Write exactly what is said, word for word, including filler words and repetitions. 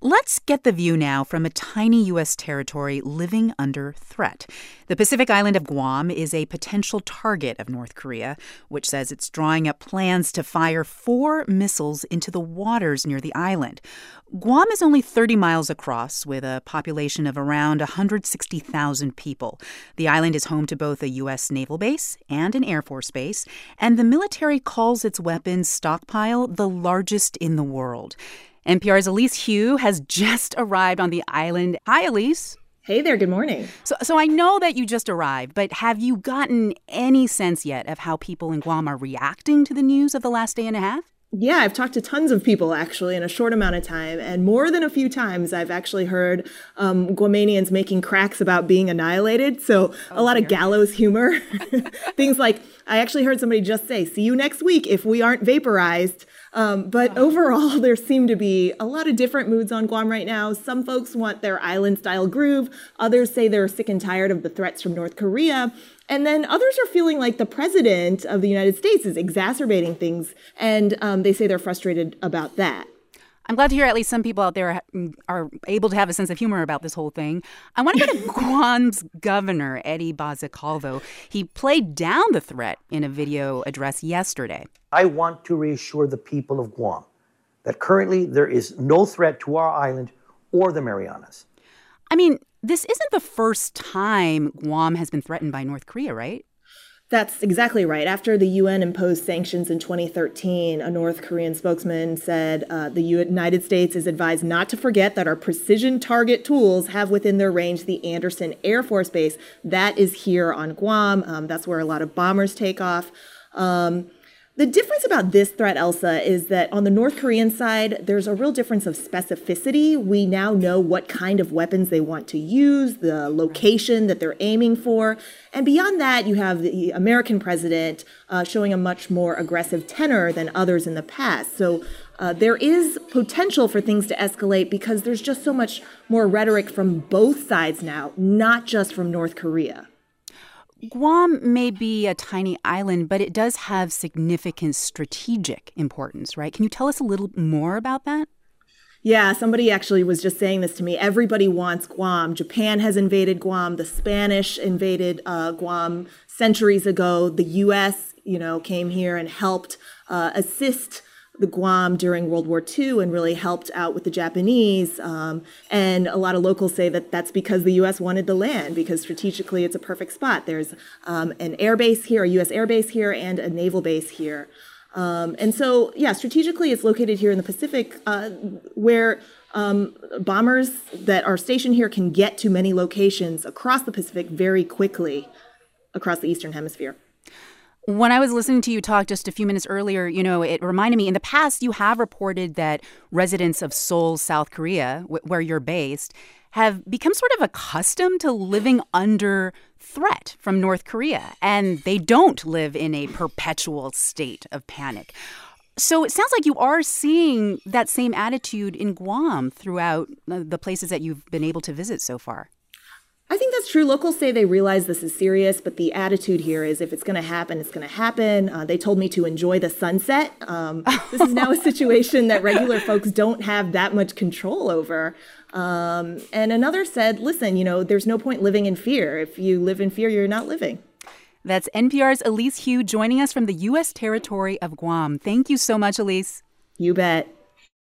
Let's get the view now from a tiny U S territory living under threat. The Pacific island of Guam is a potential target of North Korea, which says it's drawing up plans to fire four missiles into the waters near the island. Guam is only thirty miles across, with a population of around one hundred sixty thousand people. The island is home to both a U S naval base and an Air Force base, and the military calls its weapons stockpile the largest in the world. N P R's Elise Hu has just arrived on the island. Hi, Elise. Hey there. Good morning. So, so I know that you just arrived, but have you gotten any sense yet of how people in Guam are reacting to the news of the last day and a half? Yeah, I've talked to tons of people, actually, in a short amount of time. And more than a few times, I've actually heard um, Guamanians making cracks about being annihilated. So oh, a lot dear. of gallows humor. Things like, I actually heard somebody just say, see you next week if we aren't vaporized. Um, but oh. overall, there seem to be a lot of different moods on Guam right now. Some folks want their island-style groove. Others say they're sick and tired of the threats from North Korea. And then others are feeling like the president of the United States is exacerbating things, and um, they say they're frustrated about that. I'm glad to hear at least some people out there are able to have a sense of humor about this whole thing. I want to go to Guam's governor, Eddie Bazacalvo. He played down the threat in a video address yesterday. I want to reassure the people of Guam that currently there is no threat to our island or the Marianas. I mean, this isn't the first time Guam has been threatened by North Korea, right? That's exactly right. After the U N imposed sanctions in twenty thirteen, a North Korean spokesman said uh, the United States is advised not to forget that our precision target tools have within their range the Andersen Air Force Base. That is here on Guam. Um, that's where a lot of bombers take off. Um, The difference about this threat, Elsa, is that on the North Korean side, there's a real difference of specificity. We now know what kind of weapons they want to use, the location that they're aiming for. And beyond that, you have the American president uh, showing a much more aggressive tenor than others in the past. So uh, there is potential for things to escalate because there's just so much more rhetoric from both sides now, not just from North Korea. Guam may be a tiny island, but it does have significant strategic importance, right? Can you tell us a little more about that? Yeah, somebody actually was just saying this to me. Everybody wants Guam. Japan has invaded Guam. The Spanish invaded uh, Guam centuries ago. The U S, you know, came here and helped uh, assist the Guam during World War Two and really helped out with the Japanese. Um, and a lot of locals say that that's because the U S wanted the land, because strategically it's a perfect spot. There's um, an air base here, a U S air base here, and a naval base here. Um, and so, yeah, strategically it's located here in the Pacific uh, where um, bombers that are stationed here can get to many locations across the Pacific very quickly across the Eastern Hemisphere. When I was listening to you talk just a few minutes earlier, you know, it reminded me in the past you have reported that residents of Seoul, South Korea, wh- where you're based, have become sort of accustomed to living under threat from North Korea, and they don't live in a perpetual state of panic. So it sounds like you are seeing that same attitude in Guam throughout the places that you've been able to visit so far. I think that's true. Locals say they realize this is serious, but the attitude here is if it's going to happen, it's going to happen. Uh, they told me to enjoy the sunset. Um, this is now a situation that regular folks don't have that much control over. Um, and another said, listen, you know, there's no point living in fear. If you live in fear, you're not living. That's N P R's Elise Hu joining us from the U S territory of Guam. Thank you so much, Elise. You bet.